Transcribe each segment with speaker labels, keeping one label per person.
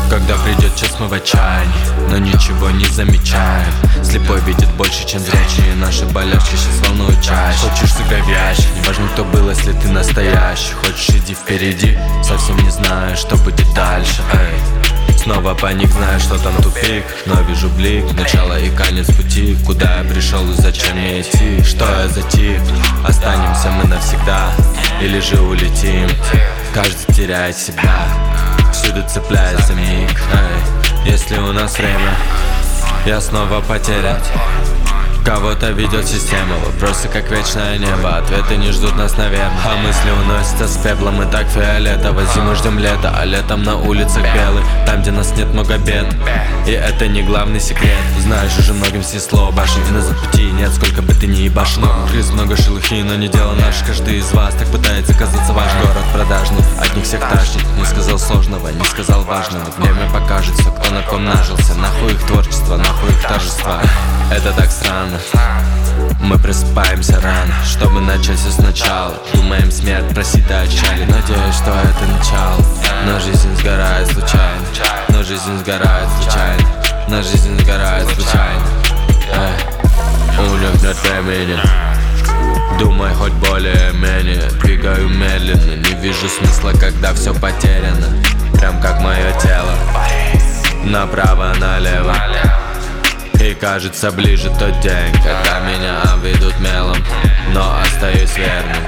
Speaker 1: Когда придет час, мы в отчаянии, но ничего не замечаем. Слепой видит больше, чем зрячий, наши болячки сейчас волнуют чаще. Хочешь, сыграй в ящик, неважно, кто был, если ты настоящий. Хочешь, иди впереди, совсем не знаю, что будет дальше. Эй. Снова паник, знаю, что там тупик, но вижу блик, начало и конец пути. Куда я пришел и зачем мне идти? Что я за тип? Останемся мы навсегда или же улетим? Каждый теряет себя, всюду цепляется миг. Эй, если у нас время, я снова потерян. Кого-то ведет система, вопросы как вечное небо, ответы не ждут нас, наверное. А мысли уносятся с пеплом, и так фиолетово. Зимой ждем лета, а летом на улицах белый. Там, где нас нет, много бед, и это не главный секрет. Знаешь, уже многим снесло башни, и назад пути нет, сколько бы ты ни ебашил. Много крыс, много шелухи, но не дело наше. Каждый из вас так пытается казаться важным. Город продажный, от них всех тащит. Не сказал сложного, не сказал важного. Время покажется, кто на ком нажился. Нахуй их творчество, нахуй их торжества. Это так странно. Мы просыпаемся рано, чтобы начать все сначала. Думаем, смерть просит о отчале. Надеюсь, что это начало. Но жизнь сгорает случайно. Но жизнь сгорает случайно. Но жизнь сгорает случайно. У них нет времени. Думай хоть более-менее. Двигаю медленно, не вижу смысла, когда все потеряно. Прям как мое тело. Направо-налево. И кажется, ближе тот день, когда меня обведут мелом, но остаюсь верным.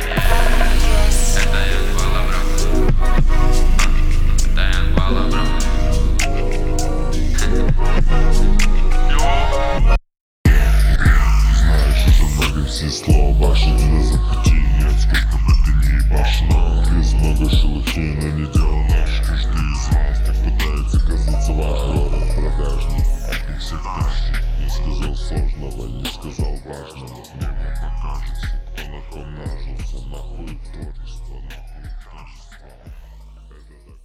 Speaker 2: Знаешь, уже многим все слова ваши, на запути нет, сколько бы ты ни ебашил. Без много шелухи, но не дело наш. Каждый из вас так пытается казаться важным. Город продажный, от них всех тащит. Не сказал сложного, не сказал важного. Время покажется, кто на ком нажился. Нахуй творчество, нахуй творчество.